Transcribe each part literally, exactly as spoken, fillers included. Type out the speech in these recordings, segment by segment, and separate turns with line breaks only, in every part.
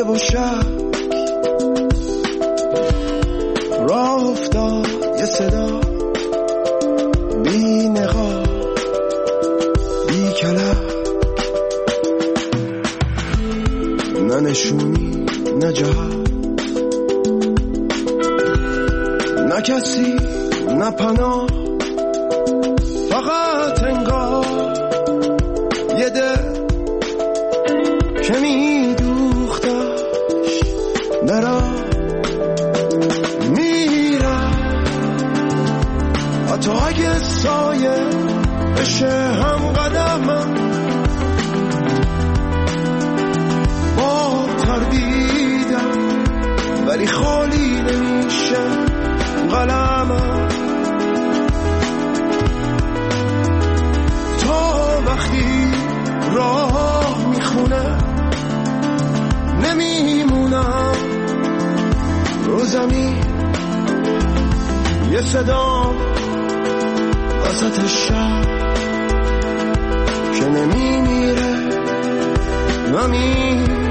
و شب راه افتاد یه صدا بی نقاب بی کلک، نه نشونی نه جهت، نه کسی نه پناه، فقط انگار یه دل که می دوختش برا میرم، حتی اگه سایه بشه هم قدمم، با تردیدم ولی خالی نمیشه قلمم، تا وقتی راه میخونه نمیمونم رو زمین، یه صدا وسط شب که نمیمیره و میره.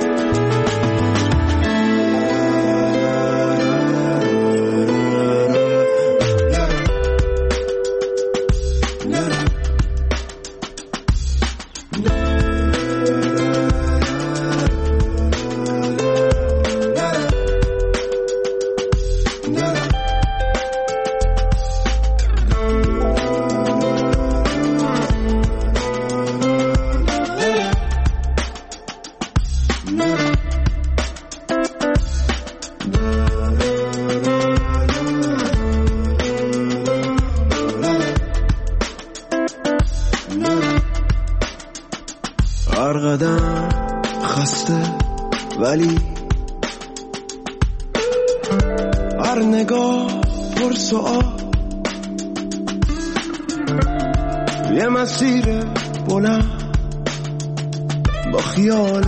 هر قدم خسته ولی هر نگاه پر سؤال، یه مسیر بلند با خیال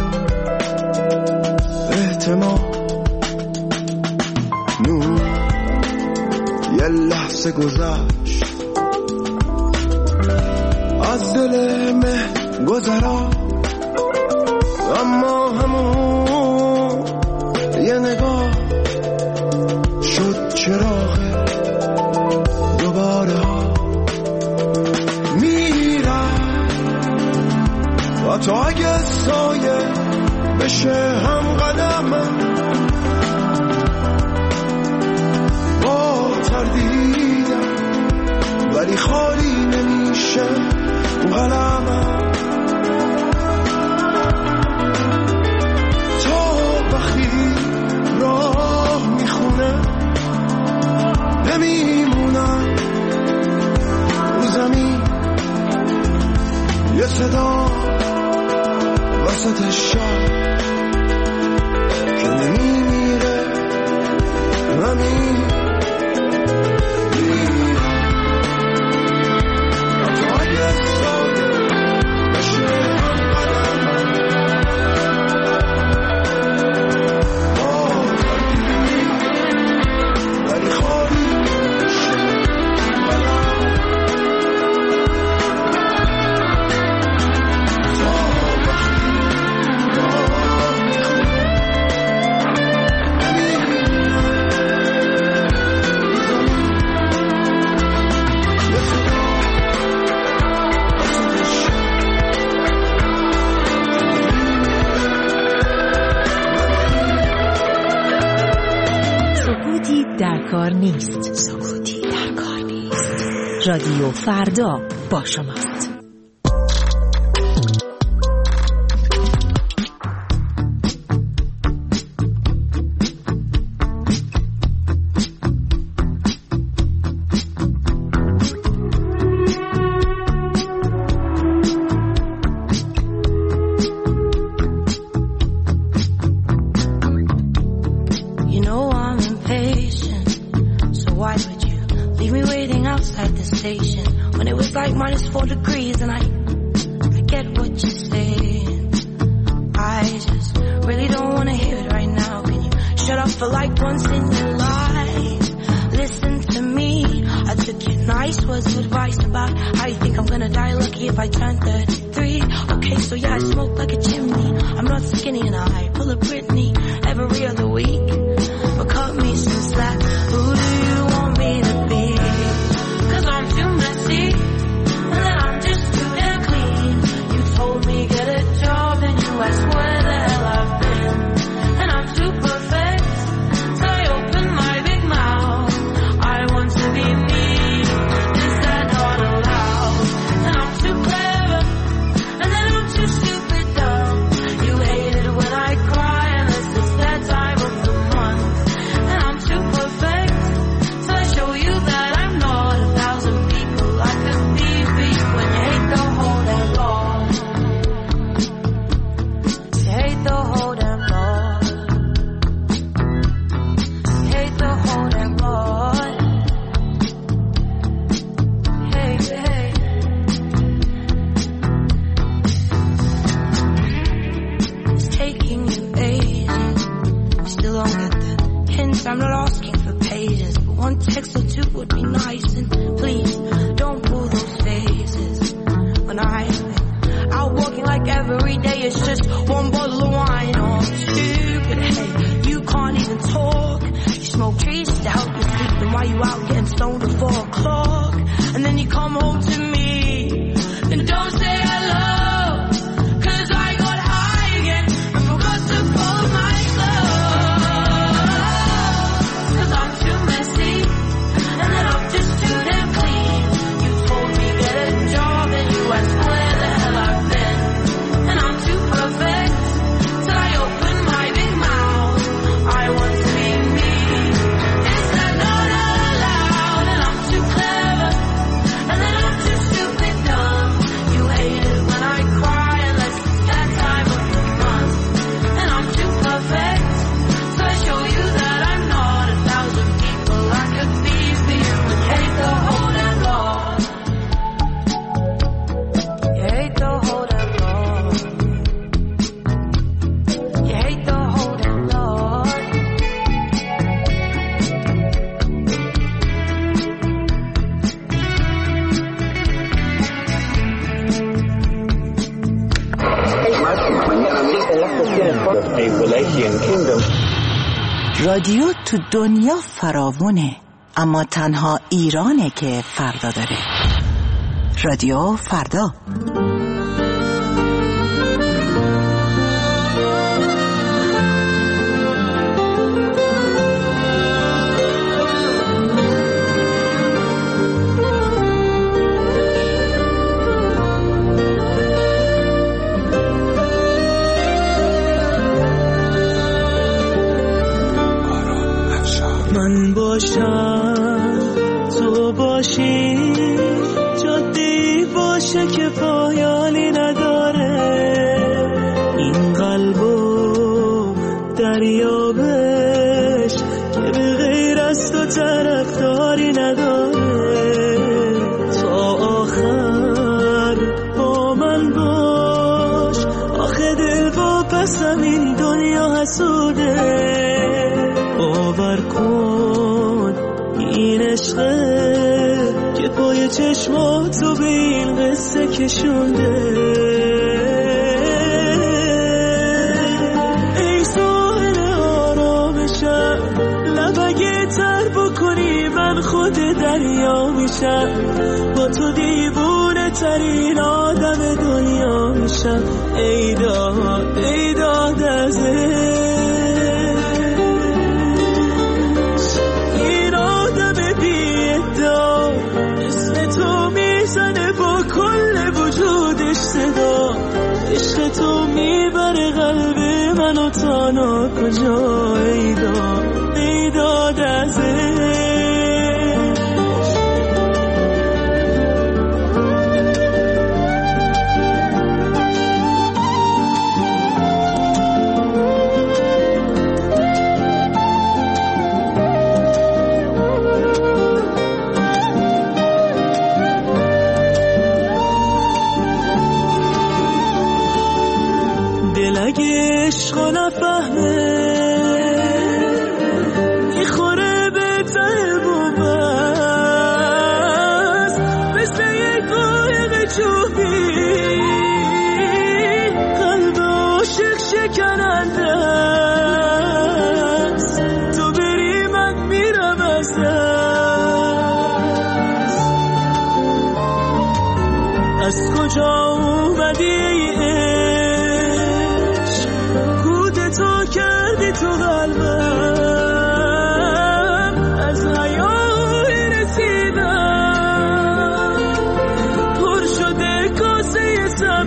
احتمال، نور یه لحظه گذشت از دل مه گذرا، اما همون یه نگاه شد چراغ دوباره ها، میرم و تا اگه سایه بشه هم قدمم، با تردیدم ولی خالی نمیشه قلمم، راه میخونه نمیمونم رو زمین، یه صدا وسط شب که نمیمیره و میمیره.
کار نیست. سکوتی در کار نیست. رادیو فردا با شماست.
For like once in your life, listen to me. I took it nice. Was advice about how you think I'm gonna die lucky if I turn thirty-three. Okay, so yeah, I smoke like a chimney. I'm not skinny and I pull a Britney every other week. But cut me some slack. Who do you want me to be? Cause I'm too messy, and then I'm just too damn clean. You told me get a job and you asked where the hell I've been. And I'm too perfect, so I open my big mouth. I want to be me, is that not allowed? And I'm too clever, and then I'm too stupid dumb. You hate it when I cry unless it's that time of the month. And I'm too perfect, so I show you that I'm not a thousand people. I could be for you when you hate the whole damn law. You hate the whole damn law. You hate the whole damn law. Hey, hey. It's taking you ages. Still don't get the hints. I'm not asking for pages, but one text or two would be nice. And please don't pull those faces when I'm out walking like every day. It's just one bottle of wine. Oh, I'm stupid. Hey, you can't even talk. You smoke trees to help you sleep. And while you out getting stoned at four o'clock, and then you come home to me and don't say hello. Cause I got high again and forgot to fold my clothes. Cause I'm too messy, and then I'm just too damn clean. You told me get a job and you asked where the hell I've been. And I'm too perfect, till I open my big mouth. I want to be me, is that not allowed? And I'm too clever, and then I'm too stupid dumb. You hate it when I cry unless it's that time of the month. And I'm too perfect, so I show you that I'm not a thousand people. I could be for you and you hate the whole damn law. You hate the whole damn law. You hate the whole damn law.
رادیو تو دنیا فراوونه، اما تنها ایرانه که فردا داره. رادیو فردا.
من باشم تو باشی، جاده‌ای باشه که پایانی نداره. این قلبو دریابش که به غیر از تو طرفداری نداره. تا آخر با من باش، آخه دل واپسم این دنیا حسوده. باور کن این عشقه که پای چشماتو به این قصه کشونده. ای ساحل آرامشم، لبگه تر بکنی من خود دریا میشم. با تو دیوونه ترین آدم دنیا میشم. ای داد ای داد ازه عشق تو میبره قلب منو تا نا کجا. ای داد ای داد ازش. دل اگه عشقو نفهمه قلبم از حیای رسیدم پر شده کاسه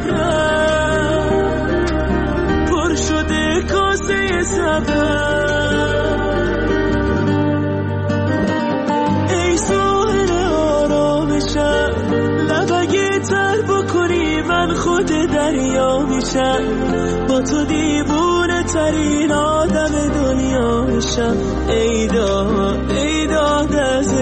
صبرم پر شده کاسه صبرم ای ساحل آرامشم لبگه تر بکنی من خود دریا میشم با تو دیوونه ترین آدم دنیا میشم ای داد ای داد ازش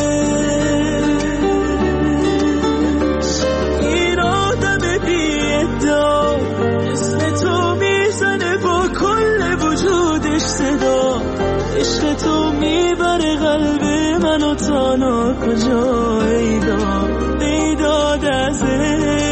این آدم بی ادعا اسم تو میزنه با کل وجودش صدا عشق تو میبره قلب منو تانا کجا ای داد ای داد ازش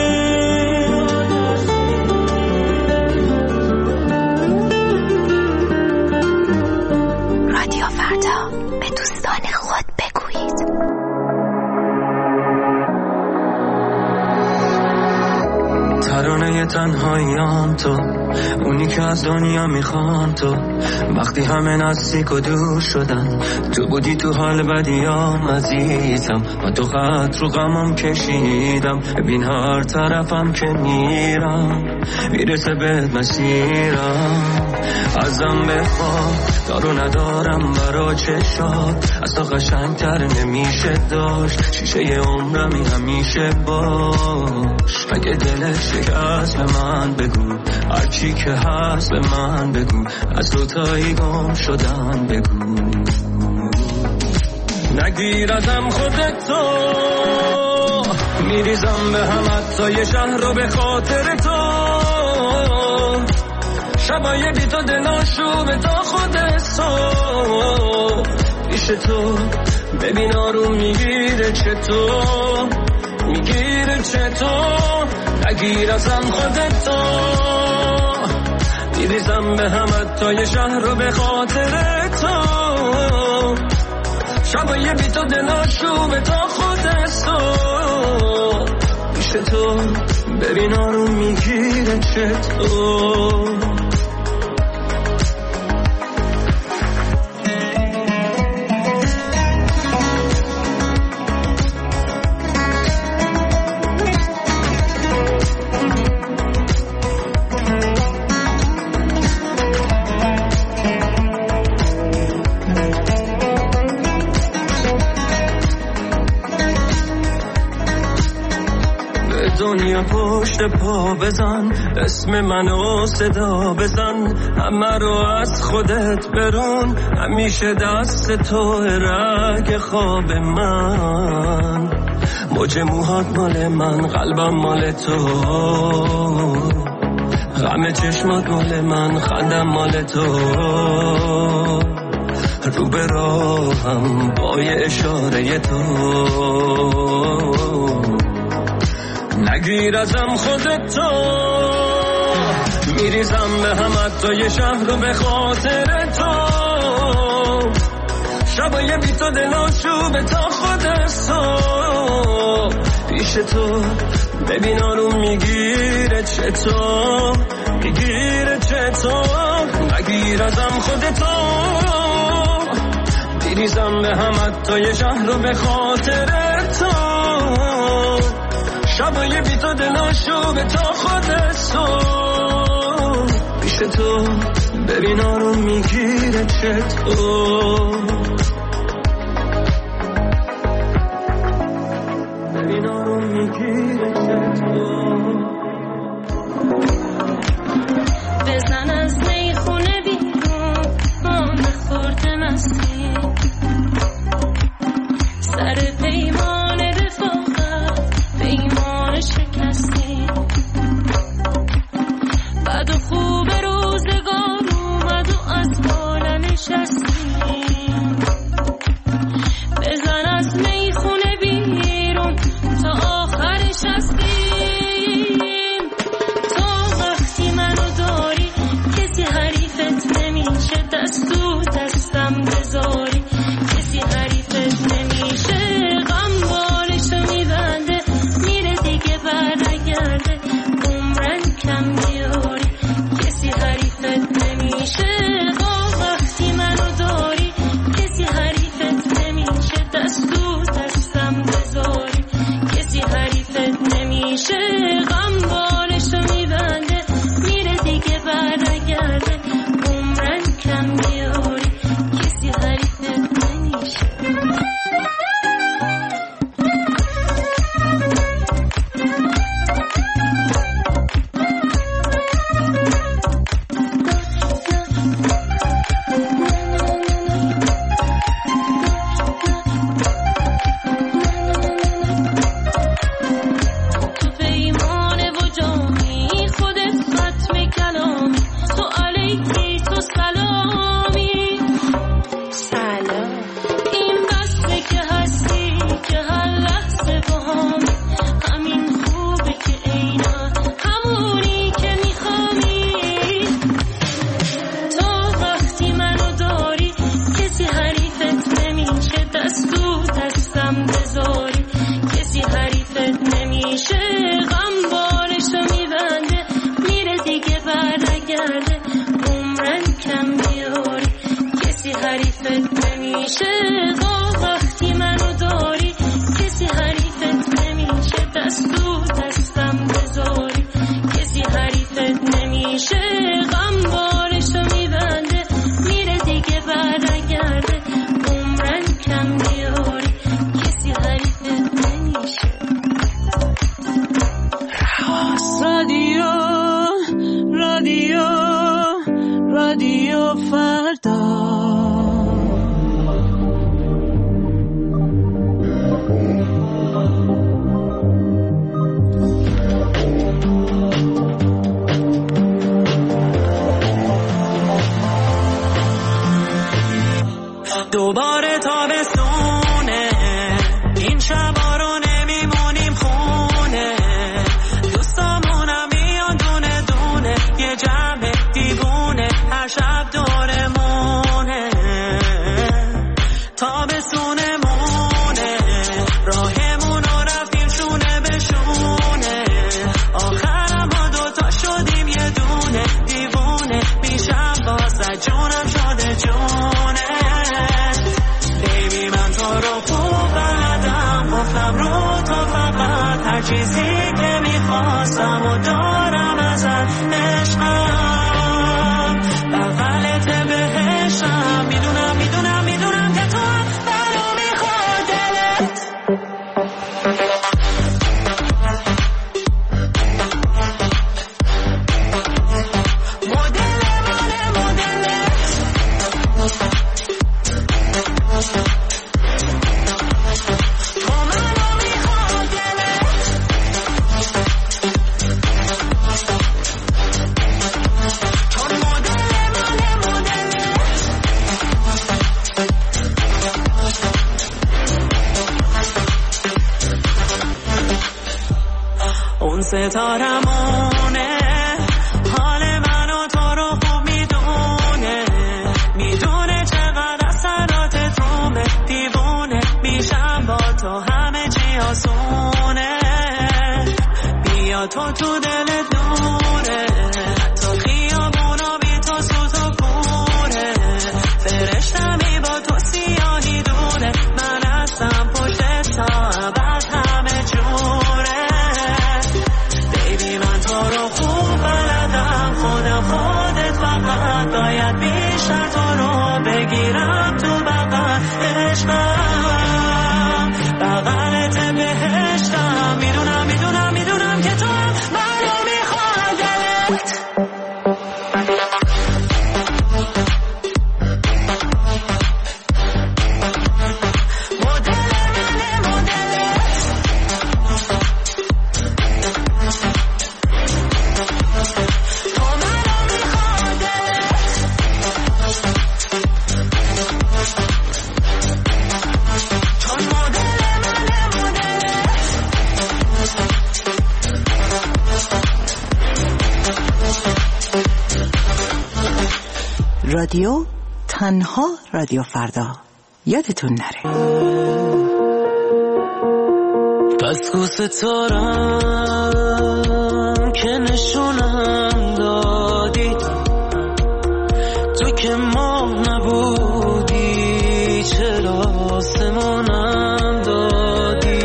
ترانه تنهاییام تو اونی که از دنیا میخوام تو وقتی همه نزدیک و دور شدن تو بودی تو حال بدیام عزیزم و تو خط رو غمم کشیدم ببین هر طرفم که میرم میرسه به مسیرم ازم بخواه دارو ندارم برا چشات از تو قشنگتر نمیشه داشت شیشه عمرمی همیشه باش اگه دلت شکست به من بگو هرچی که هست به من بگو از دوتایی گم شدن بگو نگیر ازم خودتو میریزم به هم حتی یه شهر رو به خاطر تو شبای بی تو دلاشو تا خودت تو پیش تو ببین آروم میگیره چطور میگیره چطور نگیر ازم خودتو میریزم به هم حتی یه شهر رو به خاطر تو شبای بی تو دلاشو تا خودت تو پیش تو ببین آروم میگیره چطور دنیا پشت پا بزن اسم منو صدا بزن همه رو از خودت برون همیشه دست تو رگ خواب من موج موهات مال من قلبم مال تو غم چشمات مال من خندم مال تو رو به راهم با یه اشاره تو نگیر ازم خودتو میریزم به هم حتی یه شهر رو به خاطر تو شبای بی تو دلاشو به تا خودت تو پیش تو ببین آروم میگیره چطور میگیره چطور نگیر ازم خودتو میریزم به هم حتی یه شهر رو به خاطر تو شبای بی تو دلاشو به تا خودت تو پیش تو ببین آروم میگیره چطور ببین آروم میگیره چطور
بزن از میخونه بیرون ما بخورده مستی سر پیمان رفاقت پیمان شکستی بعد و خوب روزگار اومد و از بالا نشستی بزن از میخونه بیرون تا آخرش هستیم تا وقتی منو داری کسی حریفت نمیشه دست تو دستم بذاری کسی حریفت نمیشه غم بالشو میبنده میره دیگه برنگرده عمرن کم میاری کسی حریفت نمیشه با وقتی حریفت نمیشه وقتی منو داری کسی حریفت نمیشه دست تو دستم بذاری کسی حریفت نمیشه غم بارشو میبنده میره دیگه برنگرده عمرن کم بیاری کسی حریفت نمیشه
رادیو رادیو رادیو فردا
دوباره تابستونه این شبا رو نمیمونیم خونه دوستامونم میان دونه دونه یه جمع دیوونه هر شب دورمونه تابستونمونه راهمون رو رفتیم شونه به شونه آخرم ما دوتا شدیم یه دونه دیوونه میشم واسه جونم شده جونه رو تو فقط هر چیزی که میخواستم و دارم ازت عشقم بغلت بهشم میدونم میدونم میدونم که تو هم برو میخواد دلت مدل ماله مدلت اون ستارمونه حال من و تو رو خوب میدونه میدونه چقدر اثرات تومه دیوونه میشم با تو همه چی آسونه بیا تو تو دلت نوره تو خیابونا بی تو سوز و کوره فرشتمی با تو سیاهی دونه من هستم پشت تا ابد همه جوره خودت فقط باید بیشتر تو رو بگیرم تو بغل عشقم بغلت بهشتم میدونم میدونم میدونم که تو هم منو میخواد دلت
رادیو تنها رادیو فردا یادتون نره
پس کو ستارم که نشونم دادی تو که ما نبودی چرا آسمونم دادی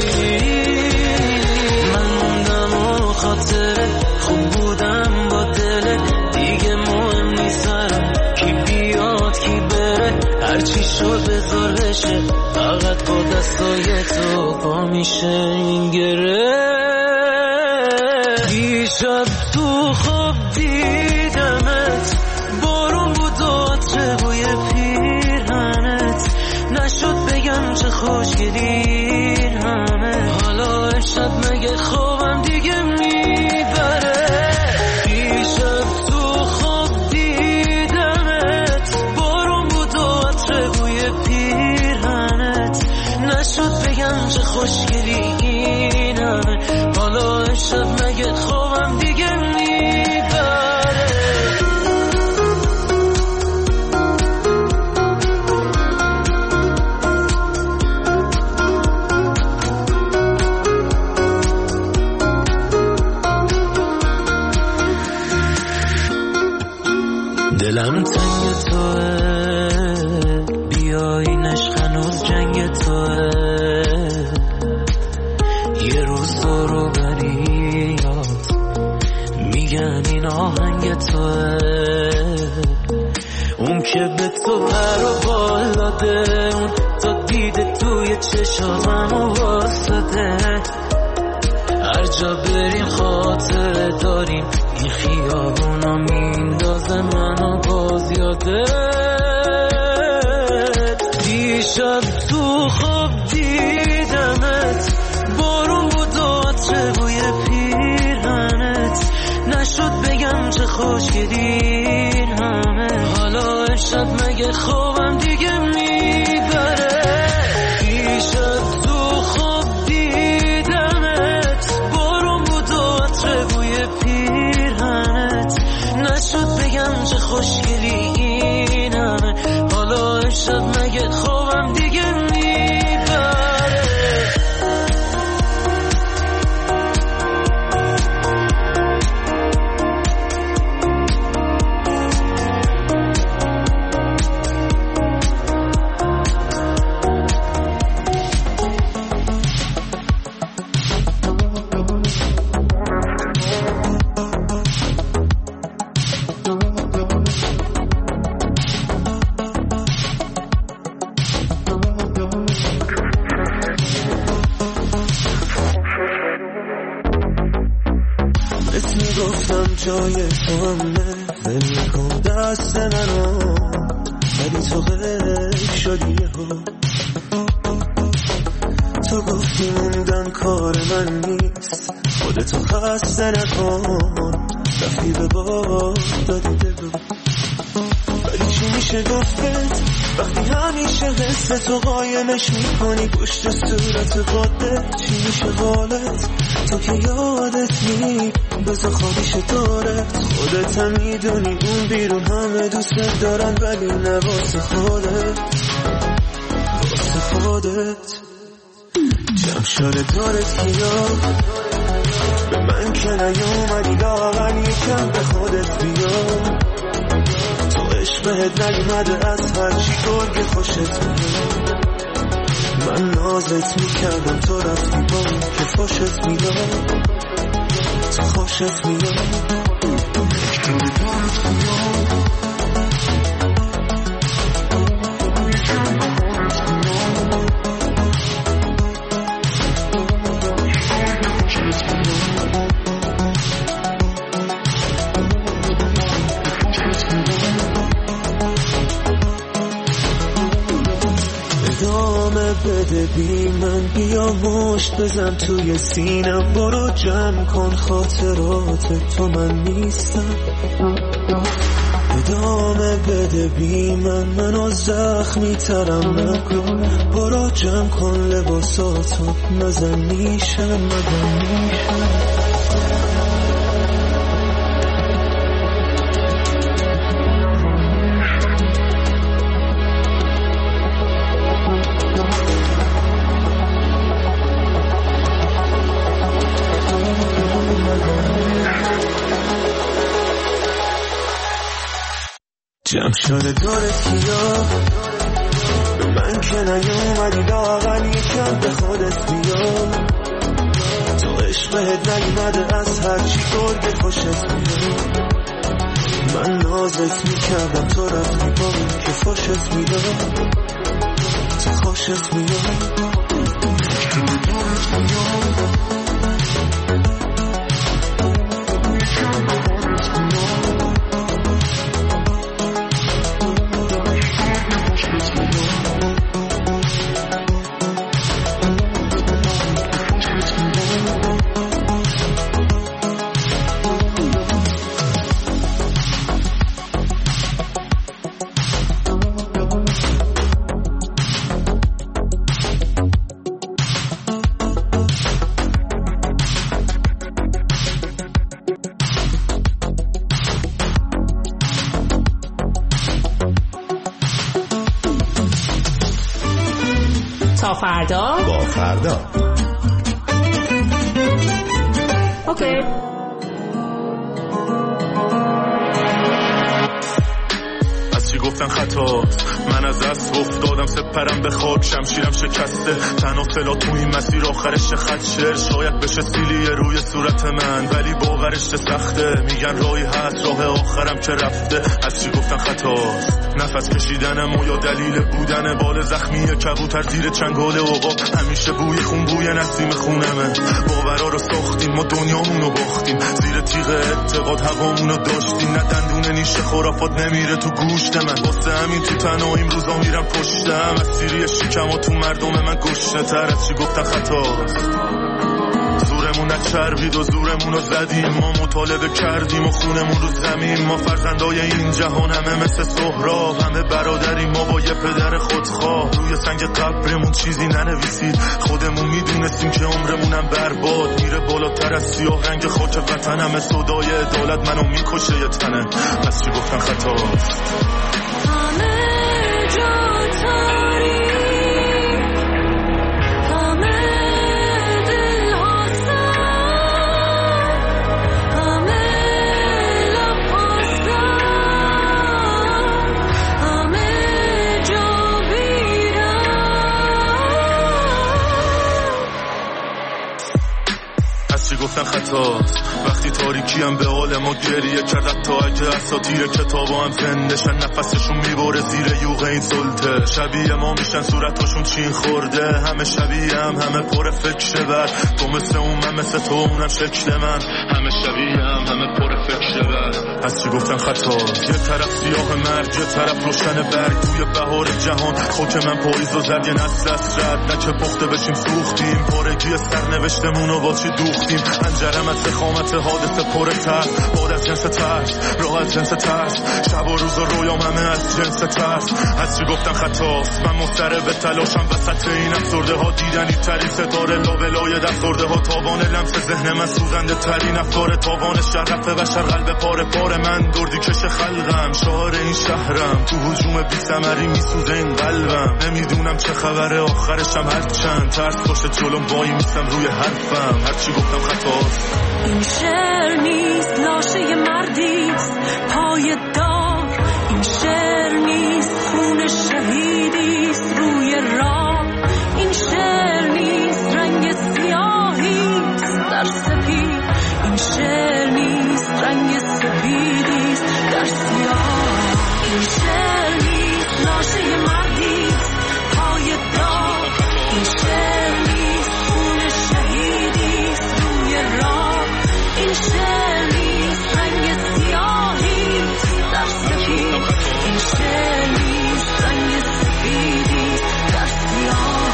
من موندم و خاطره خوب بودم با دل دیگه مهم نیستم کی بیاد کی بره هرچی شد بذار بشه فقط با دستای تو پا میشه این گره دیشب تو خواب دیدمت بارون بود و عطر بوی پیرهنت نشد بگم چه خوشگلی همه حالا امشب مگه خوابم دیگه میبره دیشب تو خواب دیدمت بارون بود و عطر بوی پیرهنت نشد بگم چه خوشگلی این همه حالا امشب مگه خوابم دیگه میبره پر و بالا ده اون تا دیده توی چشامم و واسطه هر جا بریم خاطره داریم این خیابونا میندازه منو باز یاده دیشب تو خواب دیدمت بارون بود و عطر بوی پیرهنت نشد بگم چه خوشگلین همه حالا امشب مگه خوابم دیگه میبره دیشب تو خواب دیدمت بارون بود و عطر بوی پیرهنت نشد بگم چه خوشگلی این همه حالا امشب مگه خوابم دیگه میبره
جای تو همه ول کن دست منو ولی تو غیر شدی ها تو گفتی موندن کار من نیست خودتو خسته نکن رفتی به باد دادی دلو ولی چی میشه گفتت وقتی همیشه حس تو قایمش میکنی پشت صورت خودت چی میشه حالت تو که یادت نی بذار خوابیش دارت خودت هم میدونی اون بیرون همه دوست دارن ولی نه واسه خودت واسه خودت جمع شده دارت کیا به من که نیومدی لاغر یکم به خودت بیا تو عشق بهت نیومده از هرچی گرگ خوشت میاد من نازت میکردم تو رفتی با که خوشت میاد تو خوشت میاد بده بی من بیا مشت بزن توی سینم برو جمع کن خاطرات تو من نیستم ادامه بده بی من منو زخمی ترم نکن برو جمع کن لباساتو نزن میشم نزن میشم جمع شده دارت کیا به من که نیومدی لاغر یکم به خودت بیا تو عشق بهت نیومده از هرچی گرگ خوشت میاد من نازت میکردم تو رفتی با من که خوشت میاد تو خوشت میاد
تا فردا
با فردا
اوکی.
از چی
گفتن خطاست، من از دست افتادم سپرم به خاک، شمشیرم شکسته، تنها سلا تو این مسیر آخرش خط شعر شاید بشه سیلیه روی صورت من، ولی باورش سخته، میگن راهی هست راه آخرم که رفته. از چی گفتن خطاست، نفس کشیدنم و یا دلیل بودن بال زخمی کبوتر زیر چنگال عقاب، همیشه بوی خون بوی نسیم خونمه. باورا رو ساختیم ما دنیامونو باختیم، زیر تیغ اعتقاد هوامونو داشتیم، نه دندون نیشه خرافات نمیره تو گوشت من، واسه همین تو تنهاییم روزا میرم پشتم، از سیری شکم و تو مردم من گشنه تر. از چی گفتن خطاست، زورمون نچربید و زورمون رو زدیم، ما مطالبه کردیم و خونمون رو زمین، ما فرزندای این جهان همه مثل سهراب، همه برادریم ما با یه پدر خودخواه، روی سنگ قبرمون چیزی ننویسید، خودمون میدونستیم که عمرمونم برباد میره بالاتر از سیاه رنگ خاک وطن، همه صدای عدالت منو میکشه یه تنه. از چی گفتن خطاست، گفتن خطاست، وقتی تاریکیم به حال ما گریه کرد، تا اگه اساطیر کتابا هم زندشن، نفسشون میباره زیر یوغ این سلطه، شبیه ما میشن صورتاشون چین خورده، همه شبیه هم همه پر فکر بر، تو مثل اون من مثل تو اونم شکل من، همه شبیه هم همه پر فکر بر. از چی گفتن خطاست، یه طرف سیاه مرگ یه طرف روشن برگ، توی بهار جهان خاک من پاییز و زد، یه نسل از رد نکه پخته بشیم سوختیم، پارگی سرنوشتمونو با چی دوختیم، انجرم از زخامت حادثه پر تر، باد از جنس ترس، راه از جنس ترس، شب و روز و رویام همه از جنس ترس. از چی گفتن خطاست، من مضطرب به تلاشم وسط این افسرده ها، دیدنی ترین ستاره لابلای دستورده ها، تاوان لمس ذهن من سوزنده ترین افکار، تاوان شرف بشر قلب پاره پاره من، دردی کش خلقم شعار این شهرم، تو هجوم بی ثمری میسوزه این قلبم، نمیدونم چه خبره آخرشم، هر چند ترس باشه جلوم وای میستم روی حرفم. هر چی گفتم خطاست،
این شعر نیست لاشه مردیست پای دار، این شعر نیست خون شهیدیست روی راه، این شعر نیست رنگ سیاهیست در سپید، این شعر نیست رنگ سپیدیست در سیاه، این شعر نیست لاشه مردیست پای دار، این شعر نیست خون شهیدیست روی راه، این شعر نیست رنگ سیاهیست در سپید، این شعر نیست رنگ سپیدیست در سیاه.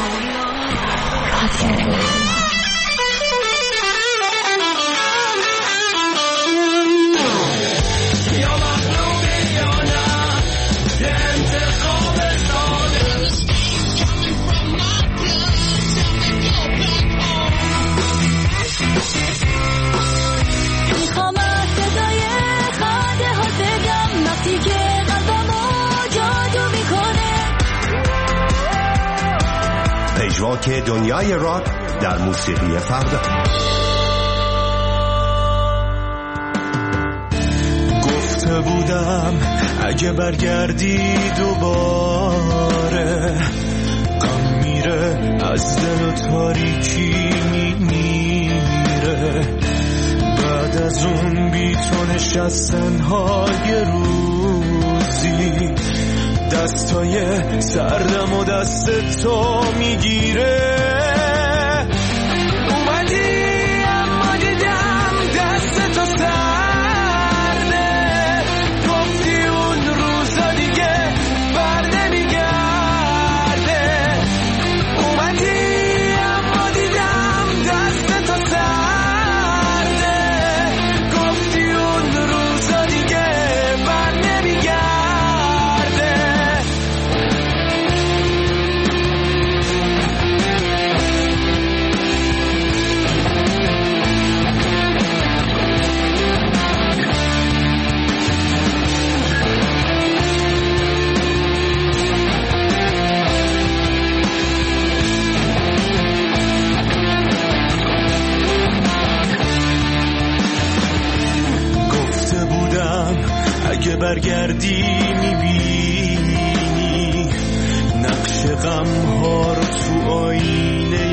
پژواک دنیای راک در موسیقی فردا.
گفته بودم اگه برگردی دوباره، غم میره از دل و تاریکی میمیره، بعد از اون بی تو نشستن های روزی، دستای سردم و دست تو میگیره، اومدی اما دیدم دست تو سرده، گفتی اون روزا دیگه بر نمیگرده، اومدی اما دیدم دست تو سرده، گفتی اون روزا دیگه بر نمیگرده. اگه برگردی میبینی غمها رو تو آینه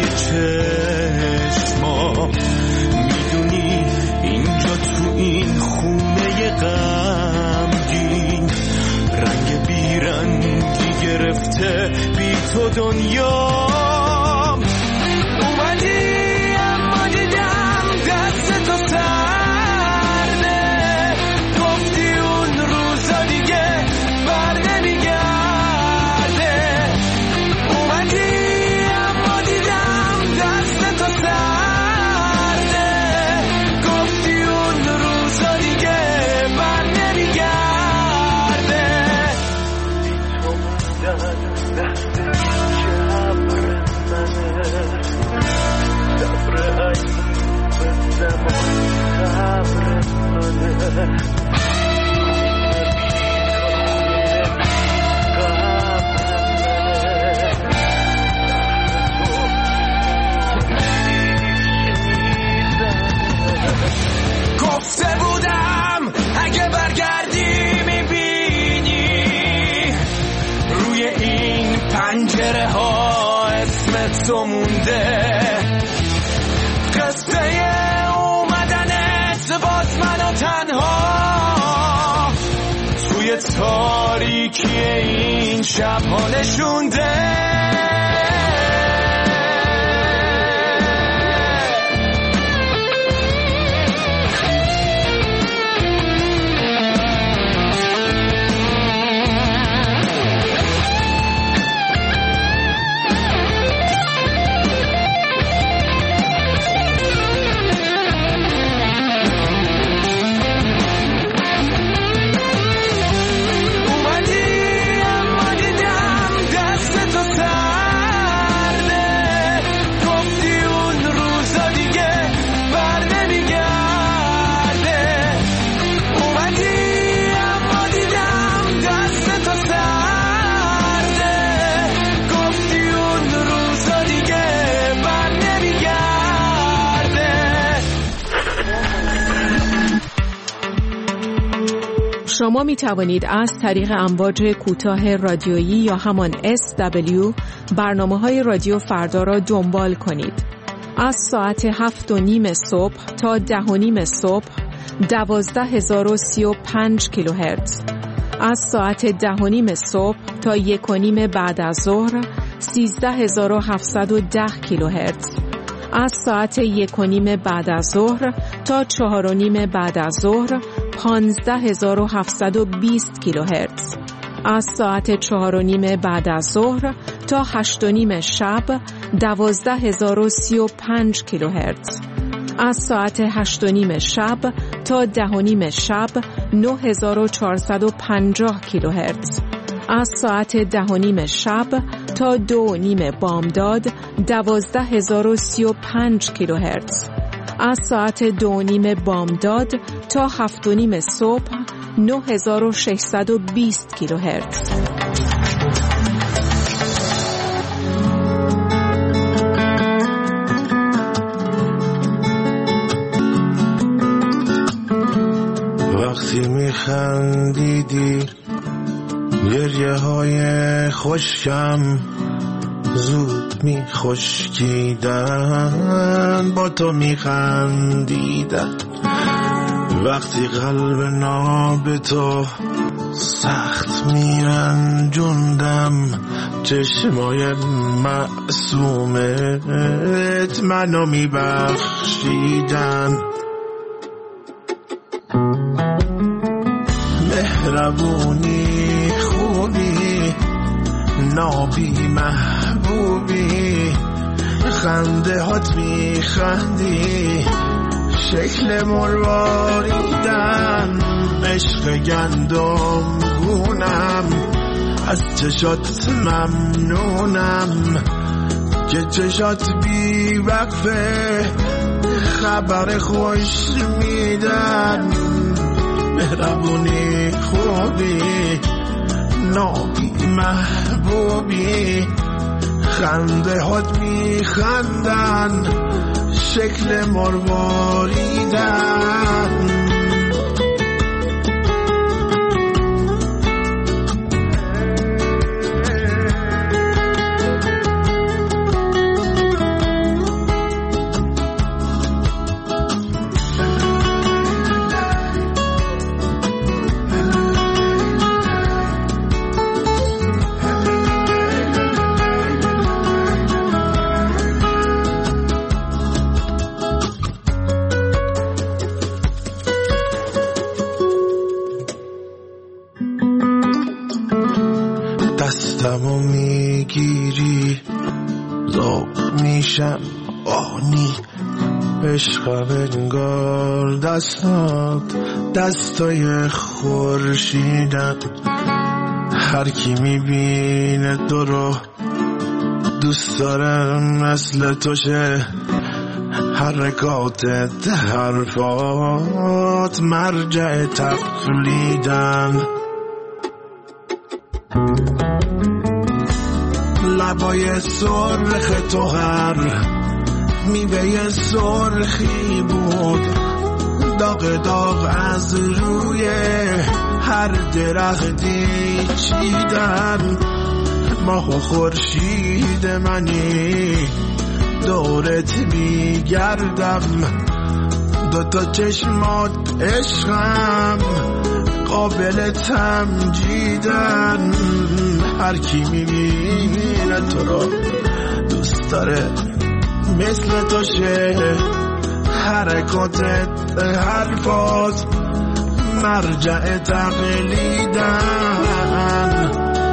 چشما، میدونی اینجا تو این خونه غمگین رنگ بیرنگی گرفته بی تو دنیام. اومدی اما دیدم دست تو سرده، گفتی اون روزا دیگه بر نمیگرده. اومدی اما دیدم دست تو سرده، گفتی اون روزا دیگه بر نمیگرده. تو موندن دست جبر منه، صبر ایوب زمان صبر منه. گفته بودم اگه برگردی میبینی روی این پنجره ها اسم تو مونده. قصه اومدنت باز منو تنها توی تاریکی این شب ها نشونده.
شما می توانید از طریق امواج کوتاه رادیویی یا همان اس دبلیو برنامه‌های رادیو فردا را دنبال کنید. از ساعت هفت و نیم صبح تا ده و نیم صبح دوازده هزار و سی و پنج کیلوهرتز. از ساعت ده و نیم صبح تا یک و نیم بعد از ظهر سیزده هزار و هفتصد و ده کیلوهرتز. از ساعت یک و نیم بعد از ظهر تا چهار و نیم بعد از ظهر پانزده هزار و هفتصد و بیست کیلوهرتز. از ساعت چهار و نیم بعد از ظهر تا هشت و نیم شب دوازده هزار و سی و پنج کیلوهرتز. از ساعت هشت و نیم شب تا ده و نیم شب نه هزار و چهارصد و پنجاه کیلوهرتز. از ساعت ده و نیم شب تا دو و نیم بامداد دوازده هزار و سی و پنج کیلوهرتز. از ساعت دو و نیم بامداد تا هفت و نیم صبح نه هزار و ششصد و بیست کیلوهرتز.
وقتی میخندیدی گریه های خشکم زود میخشکیدن، با تو میخندیدن. وقتی قلب ناب تو سخت میرنجوندم، چشمای معصومت منو میبخشیدن. مهربونی خوبی نابی محبوبی، خنده هات میخندی شکل مرواریدن. عشق گندم گونم از چشات ممنونم که چشات بی وقفه خبر خوش میدن. مهربونی خوبی نابی محبوبی، خنده هات میخندن شکل مرواریدن.
دستمو میگیری ذوق میشم آنی عشقم انگار دستات دستای خورشیدن هر کی میبینه تو رو دوست داره مثل تو شه حرکاتت حرفات مرجع تقلیدن لبای سرخ تو هر میوه سرخی بود داغ داغ از روی هر درختی چیدن ماه و خورشید منی دورت میگردم دوتا چشمات عشقم قابل تمجیدن هر کی میبینه تو رو دوست داره مثل تو شه حرکاتت حرفات مرجع تقلیدن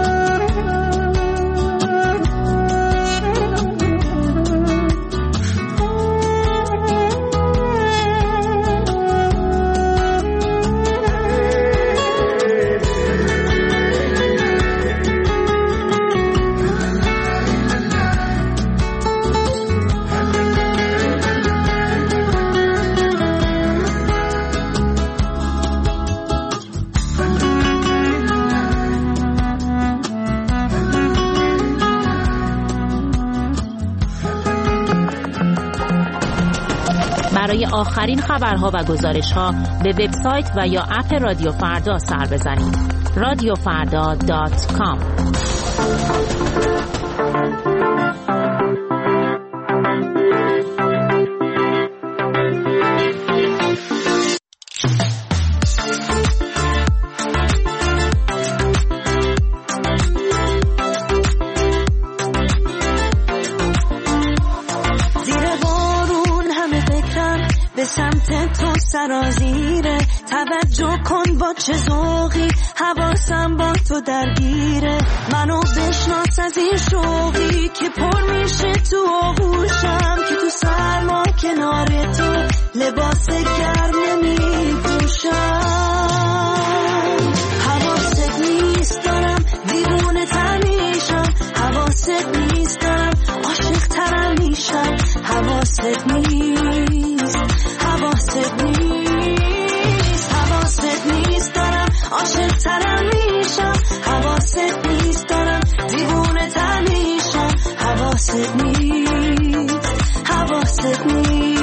برای آخرین خبرها و گزارش‌ها به وبسایت و یا اپ رادیو فردا سر بزنید. رادیو فردا دات کام.
سرازیره توجه کن با چه ذوقی حواسم با تو درگیره منو بشناس از این شوقی که پر میشه تو آغوشم که تو سرما کنار تو لباس گرم نمیپوشم حواست نیست دارم دیوونه تر میشم حواست نیست دارم عاشق ترم میشم حواست نیست حواست نیست حواست نیست دارم عاشق ترم میشم حواست نیست دارم دیوونه تر میشم حواست نیست حواست نیست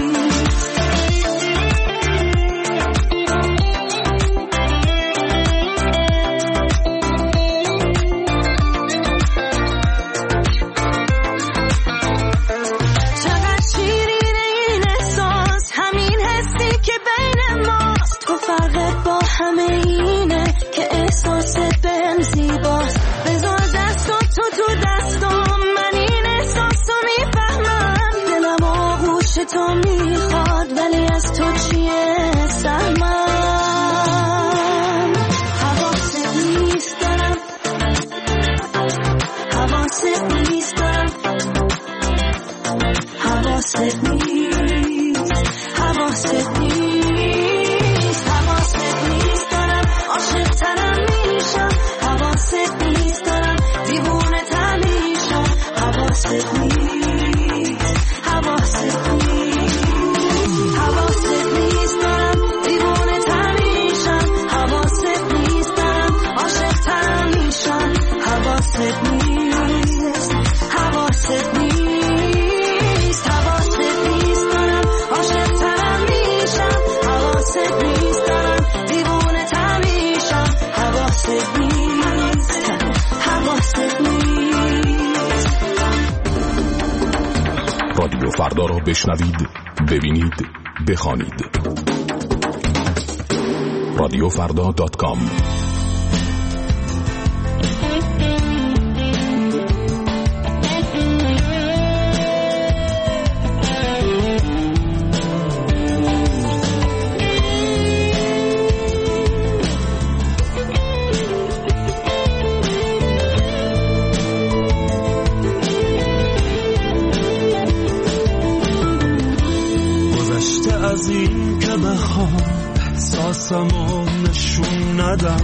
همه اینه که احساست بهم زیباست بذار دستو تو تو دستم من این احساسو میفهمم دلم آغوش تو میخواد ولی از تو چیه سهمم حواست نیست دارم حواست نیست دارم حواست نیست حواست نیست عاشق ترم میشم حواست نیست دارم دیوونه تر میشم حواست نیست حواست نیست حواست نیست دارم دیوونه تر میشم حواست نیست دارم عاشق ترم میشم حواست نیست حواست نیست حواست نیست دارم عاشق ترم میشم حواست نیست دارم دیوونه تر میشم حواست نیست حواست نیست.
رادیو فردا را بشنوید، ببینید، بخوانید. رادیو فردا دات کام.
نمیخوام احساسمو نشون ندم،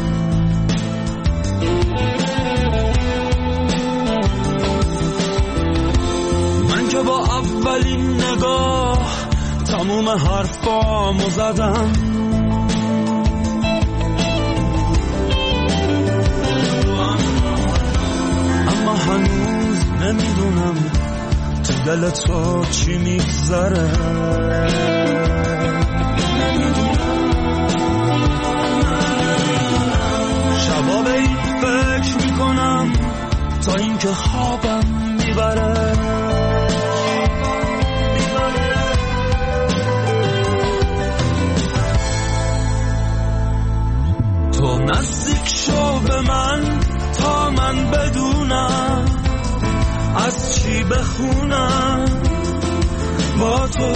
من که با اولین نگاه تموم حرفامو زدم، اما هنوز نمیدونم تو دل تو چی میگذره. شبا به این فکر میکنم تا اینکه خوابم میبره. تو نزدیک شو به من تا من بدونم از چی بخونم با تو.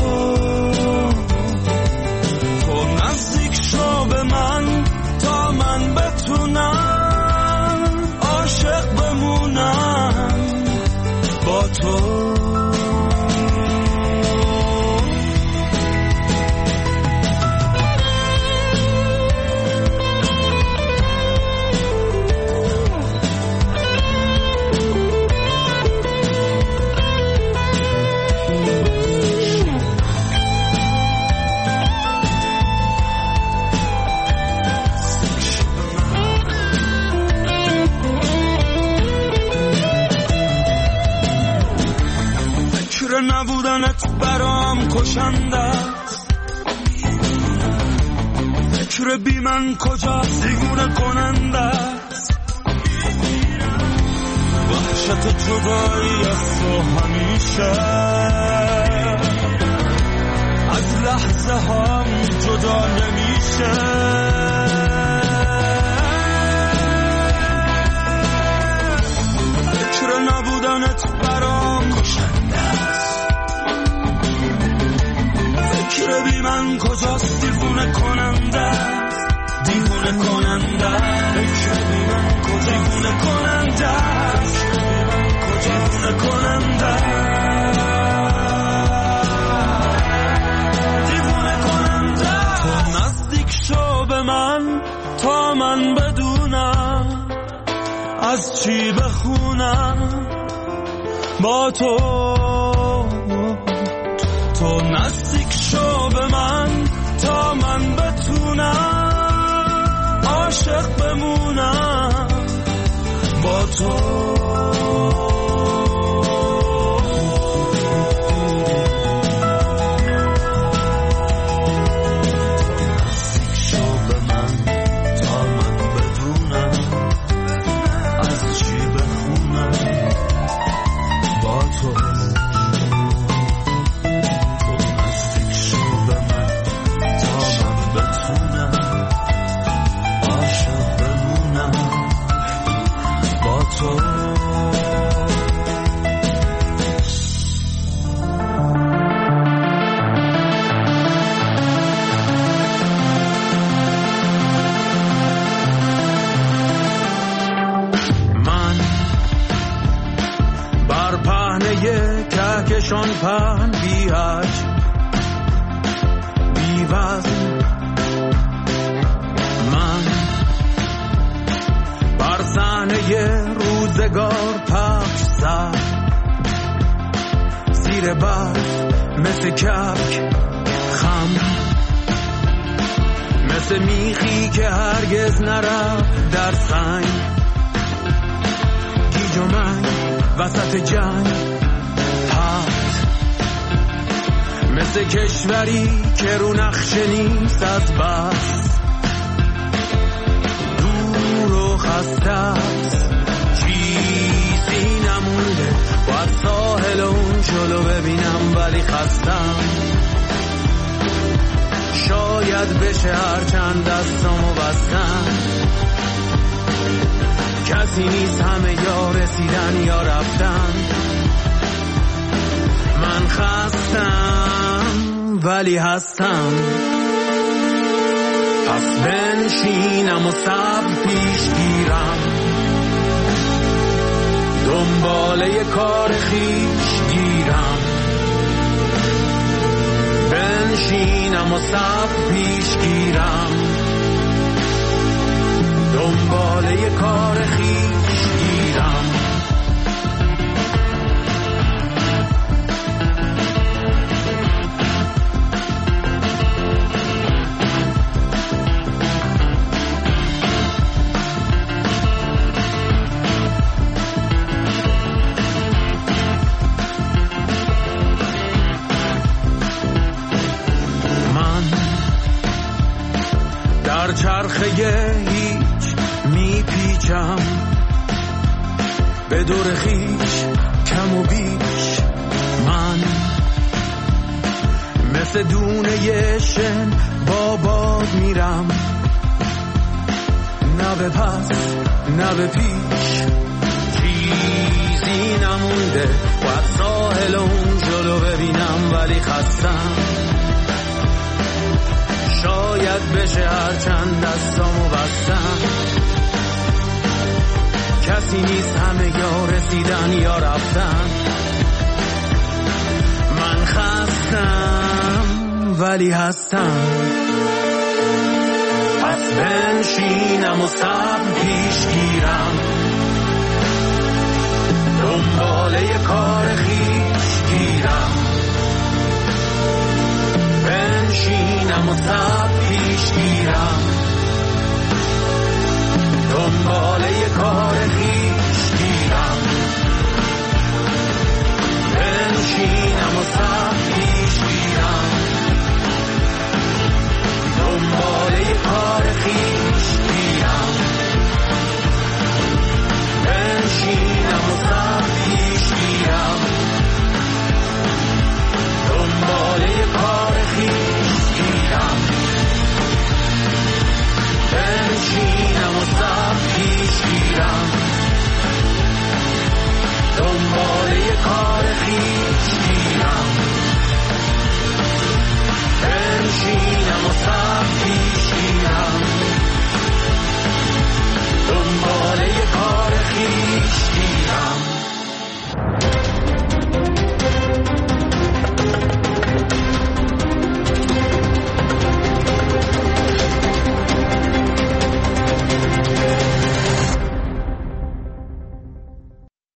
تو نزدیک شو به من تا من بتونم عاشق بمونم با تو. نبودنت برام کشنده است، فکر بی من کجا دیوونه کننده است، وحشت جدایی از تو همیشه از لحظه هم جدا نمیشه. فکر نبودنت برام کشنده است، فکر بی من کجاست دیوونه کننده، دیوونه کننده. فکر بی من کجا دیوونه کننده، فکر بی من کجا دیوونه کننده، دیوونه کننده. تو نزدیک شو به من تا من بدونم از چی بخونم با تو. تو نزدیک شو به من تا من بتونم عاشق بمونم با تو.
کهکشان پهن بی حج بی وزن، من بر صحنه روزگار پخش سر زیر برف مثل کبک خم، مثل میخی که هرگز نرفت در سنگ، گیج و منگ وسط جنگ پخت، مثل کشوری که رو نقشه نیست از بس، دور و خسته است چیزی نمونده، باید ساحل اون جلو ببینم ولی خستم، شاید بشه هر چند دستامو بستم، کسی نیست همه یا رسیدن یا رفتن، من خستم ولی هستم، پس بنشینم و صبر پیش گیرم، دنباله کار خیش گیرم، بن
بنشینم و صف پیش گیرم، دنباله کار خویش گیرم. در چرخه هیچ میپیچم، به دور خیش کم و بیش. من مثل دونه شن با باد میرم، نه به پس نه به پیش. چیزی نمونده باید ساحل اون جلو ببینم، ولی خستم شاید بشه هر چند دستامو بستم. کسی نیست همه یا رسیدن یا رفتن. من خستم ولی هستم. پس بنشینم و صبر پیش گیرم، دنباله کار خویش گیرم. بنشینم و صبر پیش گیرم، دنباله کار خویش گیرم. بنشینم و صبر پیش گیرم، دنباله کار خویش گیرم. بنشینم و صبر پیش گیرم، دنباله کار خویش گیرم. بنشینم و صبر پیش گیرم، دنباله کار خویش گیرم. بنشینم و صبر پیش گیرم، دنباله کار خویش